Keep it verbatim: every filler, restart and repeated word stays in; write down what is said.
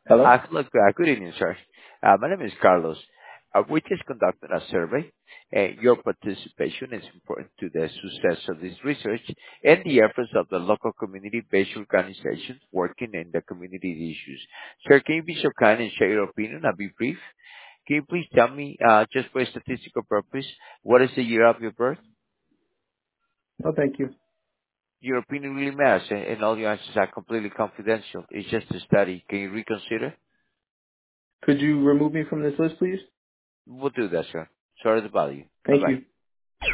Hello? Uh, Hello. uh, Good evening, sir. Uh, My name is Carlos. Uh, We just conducted a survey, and your participation is important to the success of this research and the efforts of the local community-based organizations working in the community issues. Sir, can you be so kind and share your opinion? I'll be brief. Can you please tell me, uh, just for statistical purpose, what is the year of your birth? No, thank you. Your opinion really matters, and and all your answers are completely confidential. It's just a study. Can you reconsider? Could you remove me from this list, please? We'll do that, sir. Sorry to bother you. Thank Bye-bye. you.